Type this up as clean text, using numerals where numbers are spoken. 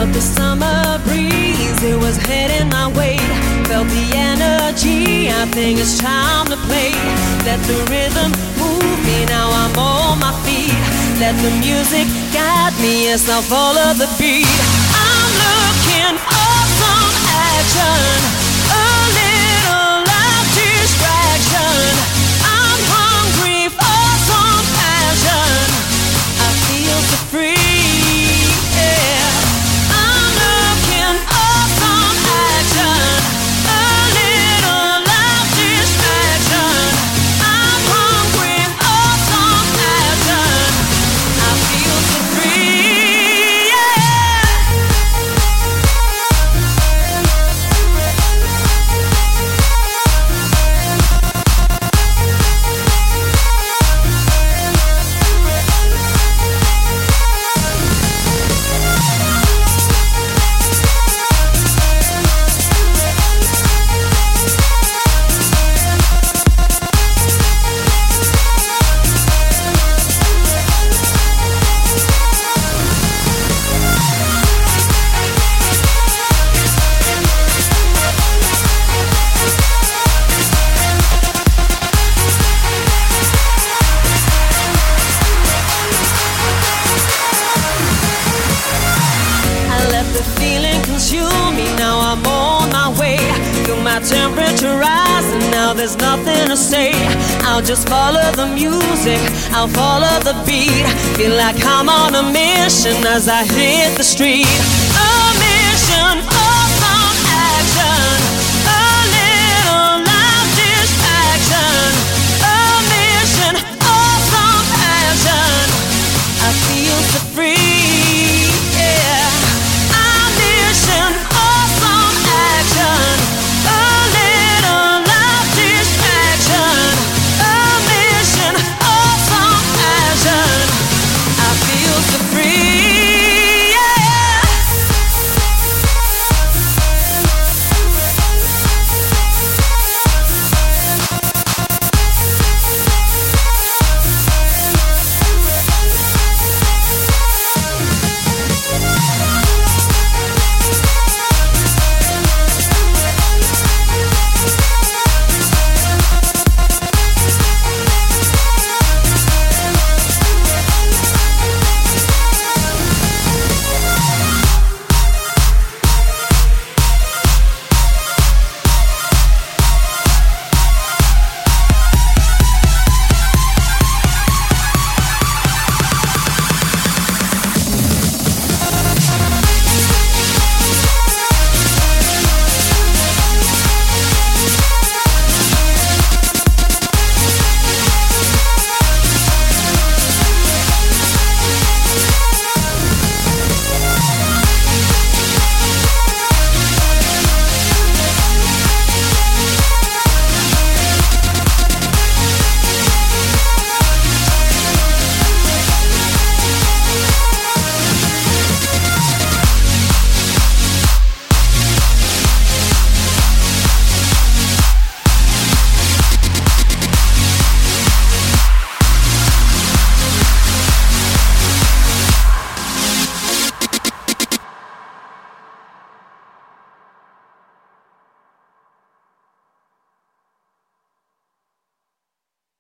Felt the summer breeze, it was heading my way. Felt the energy, I think it's time to play. Let the rhythm move me, now I'm on my feet. Let the music guide me as I follow the beat. I'm looking for some action, a little light distraction. I'm hungry for some passion, I feel so free, yeah. I'm looking for some action, a little light distraction. I'm hungry for some passion, I feel so free, yeah. The feeling consume me, now I'm on my way. Feel my temperature rise and now there's nothing to say. I'll just follow the music, I'll follow the beat. Feel like I'm on a mission as I hit the street.